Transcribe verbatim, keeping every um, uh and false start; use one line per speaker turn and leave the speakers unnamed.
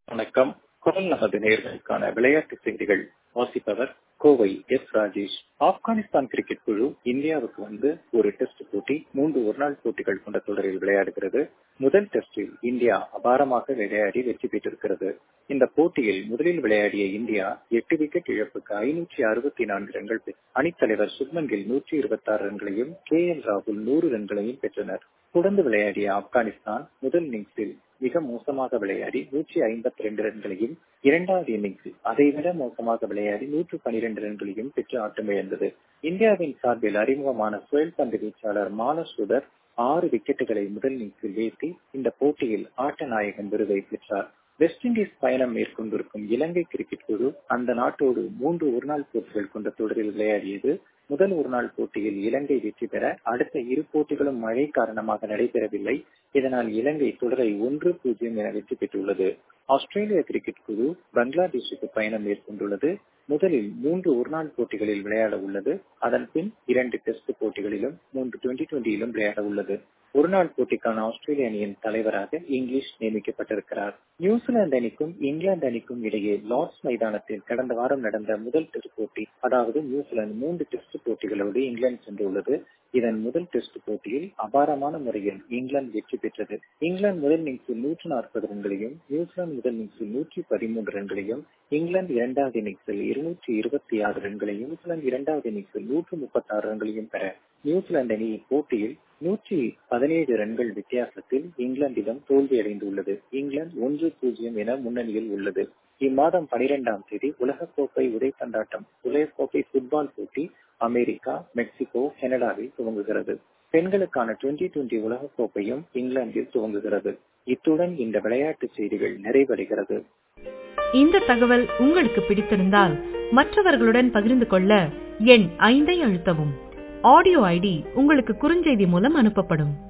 வணக்கம். குரல் நமது நேயர்களுக்கான விளையாட்டு செய்திகள் வாசிப்பவர் கோவை எஸ் ராஜேஷ். ஆப்கானிஸ்தான் கிரிக்கெட் குழு இந்தியாவுக்கு வந்து ஒரு டெஸ்ட் போட்டி மூன்று ஒருநாள் போட்டிகள் கொண்ட தொடரில் விளையாடுகிறது. முதல் டெஸ்டில் இந்தியா அபாரமாக விளையாடி வெற்றி பெற்றிருக்கிறது. இந்த போட்டியில் முதலில் விளையாடிய இந்தியா எட்டு விக்கெட் இழப்புக்கு ஐநூற்றி அறுபத்தி நான்கு ரன்கள் அணித்தலைவர் சுப்மன் கில் நூற்றி இருபத்தி ஆறு ரன்களையும் கே எல் ராகுல் நூறு ரன்களையும் பெற்றனர். தொடர்ந்து விளையாடிய ஆப்கானிஸ்தான் முதல் இன்னிங்ஸில் மிக மோசமாக விளையாடி நூற்றி ஐம்பத்தி இரண்டு ரன்களையும், இரண்டாவது இன்னிங்ஸில் அதைவிட மோசமாக விளையாடி நூற்று பனிரெண்டு ரன்களையும் பெற்று ஆட்டமிழந்தது. இந்தியாவின் சார்பில் அறிமுகமான சுழல் பந்து வீச்சாளர் மானஸ் சுதர் ஆறு விக்கெட்டுகளை முதல் இன்னிங்ஸில் வீழ்த்தி இந்த போட்டியில் ஆட்ட நாயகன் விருதை பெற்றார். வெஸ்ட் இண்டீஸ் பயணம் மேற்கொண்டிருக்கும் இலங்கை கிரிக்கெட் குழு அந்த நாட்டோடு மூன்று ஒருநாள் போட்டிகள் கொண்ட தொடரில் விளையாடியது. முதல் ஒருநாள் போட்டியில் இலங்கை வெற்றி பெற அடுத்த இரு போட்டிகளும் மழை காரணமாக நடைபெறவில்லை. இதனால் இலங்கை தொடரை ஒன்று பூஜ்ஜியம் என வெற்றி பெற்றுள்ளது. ஆஸ்திரேலிய கிரிக்கெட் குழு பங்களாதேஷுக்கு பயணம் மேற்கொண்டுள்ளது. முதலில் மூன்று ஒருநாள் போட்டிகளில் விளையாட உள்ளது. அதன் பின் இரண்டு டெஸ்ட் போட்டிகளிலும் மூன்று டுவெண்டி டுவெண்டியிலும் விளையாட உள்ளது. ஒருநாள் போட்டிக்கான ஆஸ்திரேலிய அணியின் தலைவராக இங்கிலீஷ் நியமிக்கப்பட்டிருக்கிறார். நியூசிலாந்து அணிக்கும் இங்கிலாந்து அணிக்கும் இடையே லார்ட்ஸ் மைதானத்தில் கடந்த வாரம் நடந்த முதல் டெஸ்ட் போட்டி, அதாவது நியூசிலாந்து மூன்று டெஸ்ட் போட்டிகளோடு இங்கிலாந்து சென்றுள்ளது. இதன் முதல் டெஸ்ட் போட்டியில் அபாரமான முறையில் இங்கிலாந்து வெற்றி பெற்றது. இங்கிலாந்து முதல் இன்னிங்ஸில் நூற்று நாற்பது ரன்களையும், நியூசிலாந்து முதல் இன்னிங்ஸில் நூற்றி பதிமூன்று ரன்களையும், இங்கிலாந்து இரண்டாவது இன்னிங்ஸில் இருநூற்றி இருபத்தி ஆறு ரன்களையும், நியூசிலாந்து இரண்டாவது இன்னிங்ஸில் நூற்று முப்பத்தி ஆறு ரன்களையும் பெற நியூசிலாந்து அணி போட்டியில் நூற்றி பதினேழு ரன்கள் வித்தியாசத்தில் இங்கிலாந்திடம் தோல்வியடைந்துள்ளது. இங்கிலாந்து ஒன்று பூஜ்ஜியம் என முன்னணியில் உள்ளது. இம்மாதம் பனிரெண்டாம் தேதி உலகக்கோப்பை உதைப்பந்தாட்டம் உலகக்கோப்பை ஃபுட்பால் போட்டி அமெரிக்கா, மெக்சிகோ, கனடாவில் துவங்குகிறது. பெண்களுக்கான டுவெண்டி டுவெண்டி உலகக்கோப்பையும் இங்கிலாந்தில் துவங்குகிறது. இத்துடன் இந்த விளையாட்டு செய்திகள் நிறைவடைகிறது.
இந்த தகவல் உங்களுக்கு பிடித்திருந்தால் மற்றவர்களுடன் பகிர்ந்து கொள்ள எண் ஐந்தை அழுத்தவும். ஆடியோ ஐடி உங்களுக்கு குறுஞ்செய்தி மூலம் அனுப்பப்படும்.